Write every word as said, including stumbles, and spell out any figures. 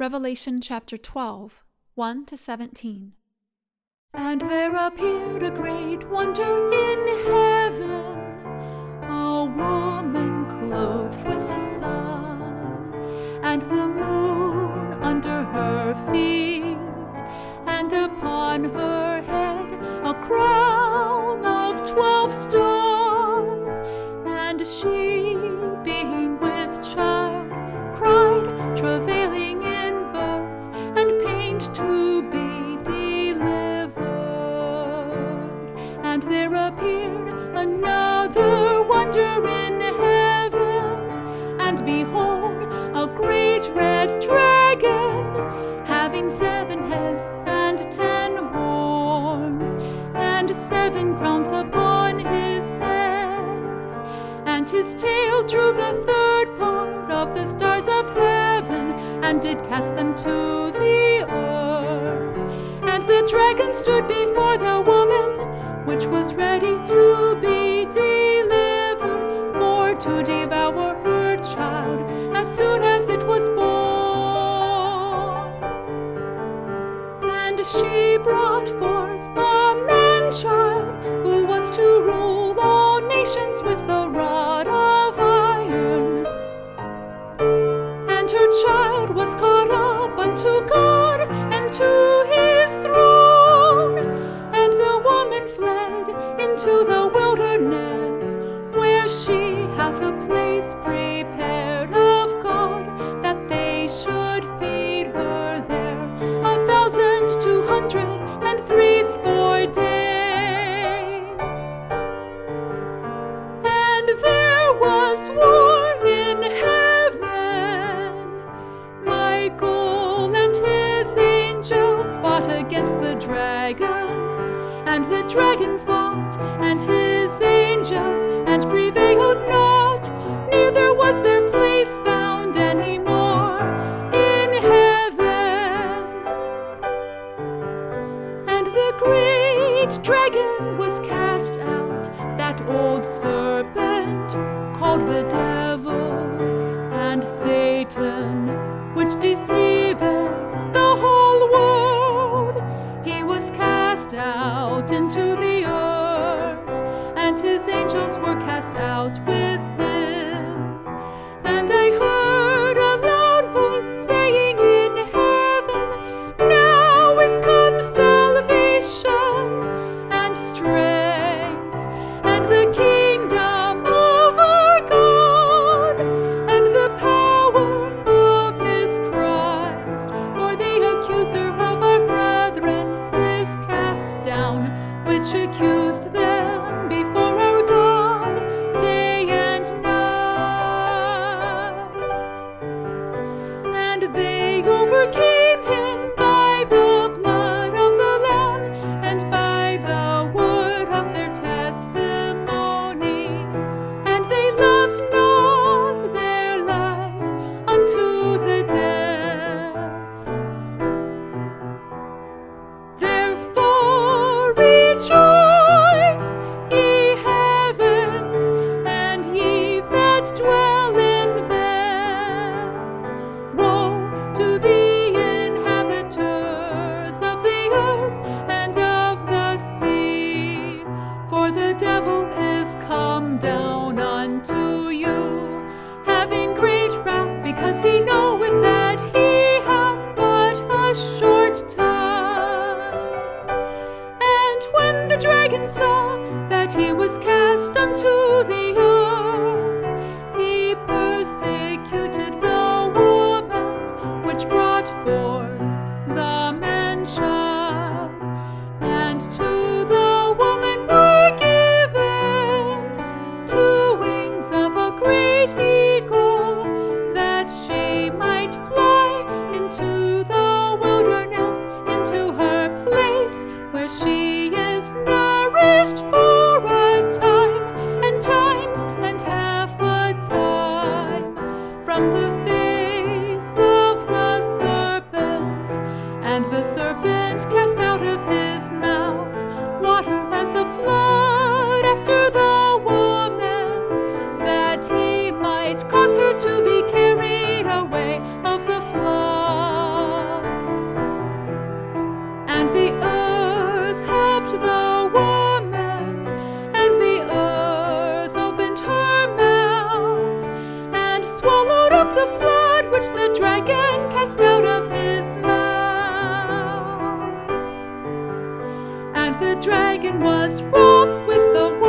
Revelation chapter twelve, one to seventeen. And there appeared a great wonder in heaven, a woman clothed with the sun, and the moon under her feet, and upon her head a crown of twelve stars. And she, being with child, cried, travailing in birth, and pained to be delivered. And there appeared another wonder in heaven, and behold, a great red dragon, having seven heads and ten horns, and seven crowns upon his heads. And his tail drew the third part of the stars of heaven, and did cast them to the earth. And the dragon stood before the woman, which was ready to be delivered, for to devour her child as soon as it was born. And she brought forth a man-child, who was to rule all nations with a rod of iron. And her child was caught up unto God and to his throne. And the woman fled into the wilderness, where she hath a place prepared of God, that they should feed her there a thousand two hundred and threescore days. And there was war in heaven. Michael and his angels fought against the dragon, and the dragon fought and his angels, and prevailed not, neither was their place found any more in heaven. And the great dragon was cast out, that old serpent, called the devil and Satan, which deceiveth the whole world. He was cast out into the earth, and his angels were cast out with him. And I heard a loud voice saying in heaven, now is come salvation and strength, and the kingdom of our God, and the power of his Christ. For the accuser of our brethren is cast down, which accused them before our God day and night. And they overcame him by the blood of the Lamb, and by the word of their testimony, and they loved not their lives unto the death. Therefore rejoice, ye heavens, and ye that dwell in them. Woe to the inhabitants of the earth and of the sea, for the devil is come down unto you, having great wrath, because he knoweth that he hath but a short time. And when the dragon saw that he was cast unto the earth, he persecuted the woman which brought forth the man-child. And to the woman were given two wings of a great eagle, that she might fly into the wilderness, into her place, where she is nourished for a time, and times and half a time, from the face of the serpent. the earth helped the woman, and the earth opened her mouth and swallowed up the flood which the dragon cast out of his mouth. And the dragon was wroth with the